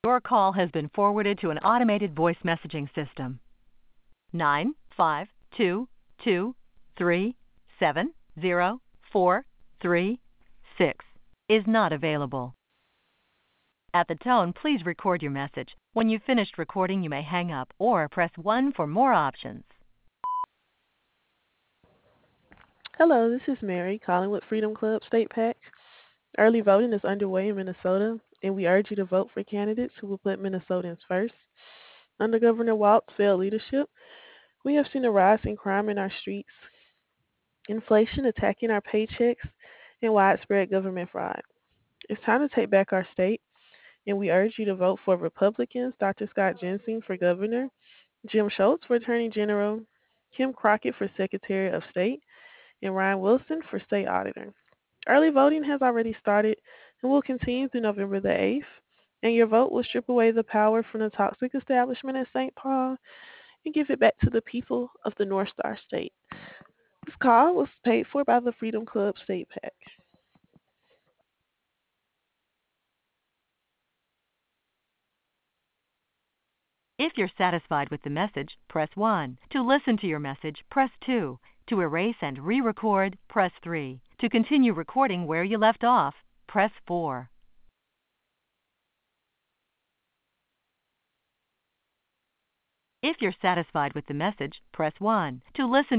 Your call has been forwarded to an automated voice messaging system. 95223704336 is not available. At the tone, please record your message. When you've finished recording, you may hang up or press 1 for more options. Hello, this is Mary calling with Freedom Club State PAC. Early voting is underway in Minnesota, and we urge you to vote for candidates who will put Minnesotans first. Under Governor Walt's failed leadership, we have seen a rise in crime in our streets, inflation attacking our paychecks, and widespread government fraud. It's time to take back our state, and we urge you to vote for Republicans, Dr. Scott Jensen for governor, Jim Schultz for attorney general, Kim Crockett for secretary of state, and Ryan Wilson for state auditor. Early voting has already started and will continue through November the 8th, and your vote will strip away the power from the toxic establishment in St. Paul and give it back to the people of the North Star State. This call was paid for by the Freedom Club State PAC. If you're satisfied with the message, press 1. To listen to your message, press 2. To erase and re-record, press 3. To continue recording where you left off, press 4. If you're satisfied with the message, press 1. To listen